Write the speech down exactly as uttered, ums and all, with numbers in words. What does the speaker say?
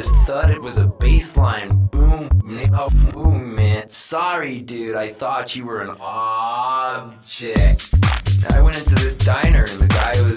this thud, it was a bass line. Boom, oh, boom, man. Sorry, dude, I thought you were an object. I went into this diner and the guy was